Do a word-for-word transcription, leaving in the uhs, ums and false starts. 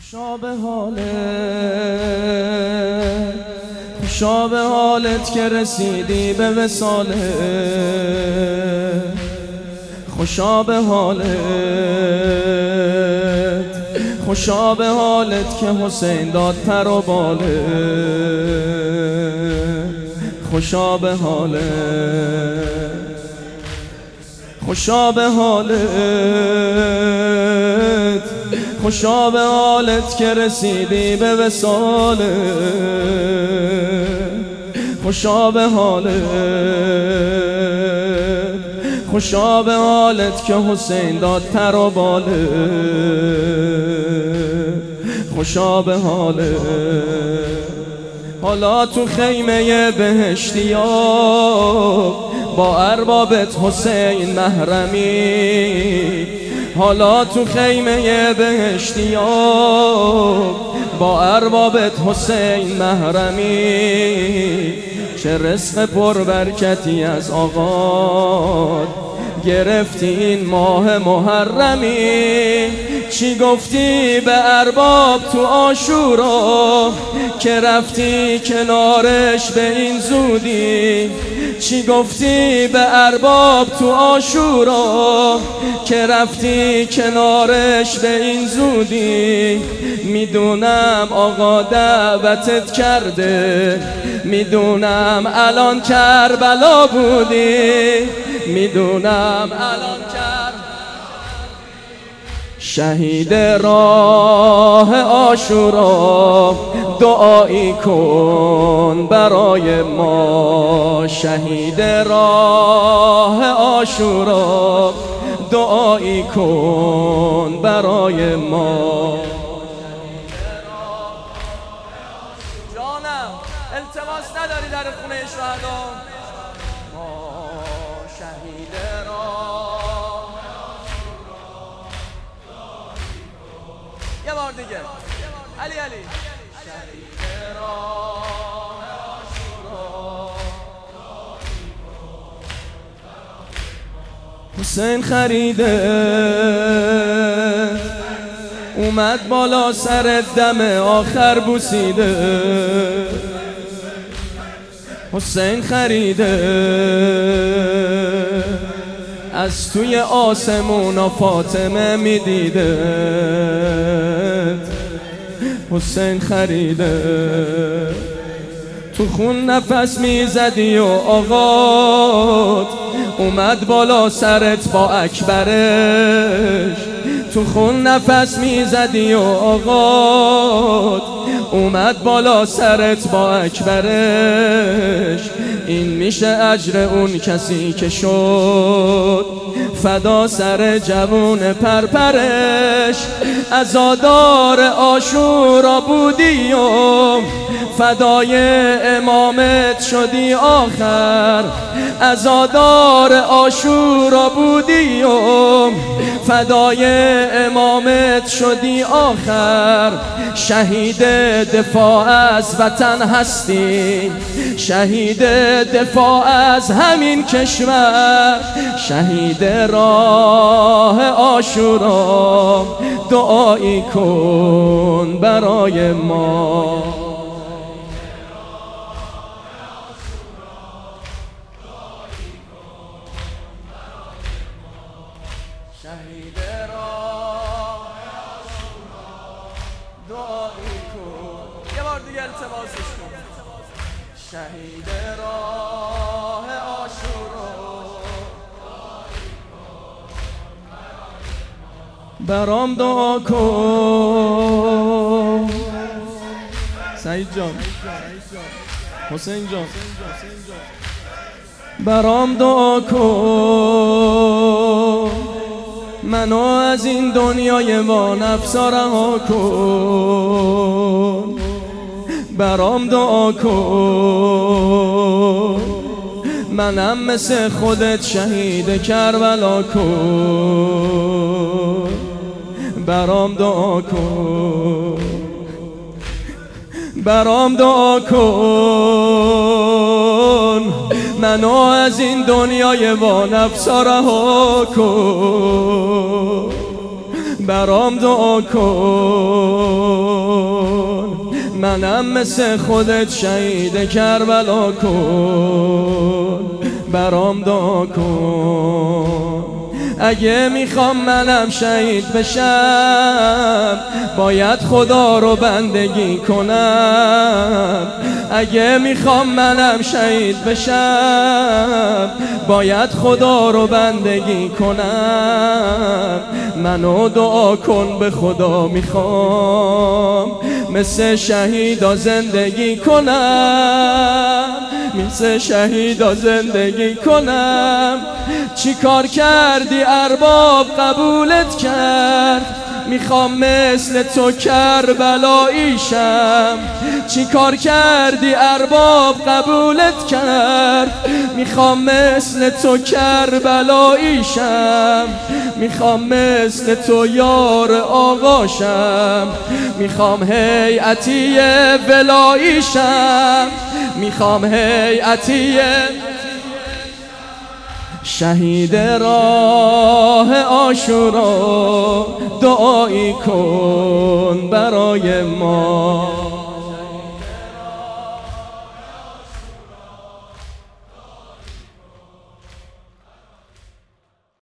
خوشا به حالت، خوشا به حالت که رسیدی به وصالت، خوشا به حالت، خوشا به حالت که حسین داد پر و بالت، خوشا به حالت، خوشا به حالت، خوشا به حالت که رسیدی به وصالت، خوشا به حالت، خوشا به حالت که حسین داد پر و بالت، خوشا به حالت. حالا تو خیمه بهشتیاب با اربابت حسین محرمی، حالا تو خیمه بهشتیاب با اربابت حسین محرمی، چه رزق پربرکتی از آقا گرفتی این ماه محرمی. چی گفتی به ارباب تو عاشورا که رفتی کنارش به این زودی؟ چی گفتی به ارباب تو عاشورا که رفتی کنارش به این زودی؟ میدونم آقا دعوتت کرده، میدونم الان کربلا بودی، میدونم الان کربلا. شهید راه عاشورا دعایی کن برای ما، شهید راه عاشورا دعایی کن برای ما. جانم التماس نداری در خونه شهدا؟ ما شهید راه. یه بار دیگه علی علی. شهید راه حسین خریده اومد بالا سر دم آخر بوسیده، حسین خریده از توی آسمون فاطمه میدیده، حسین خریده تو خون نفس میزدی و آقات اومد بالا سرت با اکبرش، تو خون نفس میزدی و آقات اومد بالا سرت با اکبرش. این میشه اجر اون کسی که شد فدا سر جوون پرپرش. عزادار عاشورا بودی و فدای امامت شدی آخر، عزادار عاشورا بودی و فدای امامت شدی آخر. شهید دفاع از وطن هستی، شهید دفاع از همین کشور، شهید راه عاشورا دعایی کن برای ما. شهید راه دعایی کن. یه بار دیگه التماسش کن. شهید راه عاشورا برام دعا کن. سعید جان، حسین جان، برام دعا کن، منو از این دنیای ما نفسا رها کن. برام دعا کن، منم مثل خودت شهید کربلا کن. برام دعا کن، برام دعا کن، منو از این دنیای با نفسا رها کن. برام دعا کن. منم مثل خودت شهید کربلا کن، برام دعا کن. اگه میخوام منم شهید بشم باید خدا رو بندگی کنم. اگه میخوام منم شهید بشم باید خدا رو بندگی کنم. منو دعا کن به خدا، میخوام مثل شهیدا زندگی کنم، مثل شهیدا زندگی کنم. چی کار کردی ارباب قبولت کرد، میخوام مثل تو کربلاییشم. چی کار کردی ارباب قبولت کرد، میخوام مثل تو کربلاییشم. میخوام مثل تو یار آقاشم، میخوام هیئتی ولاییشم. میخوام هیئتی شهید راه عاشورا، دعایی کن برای ما.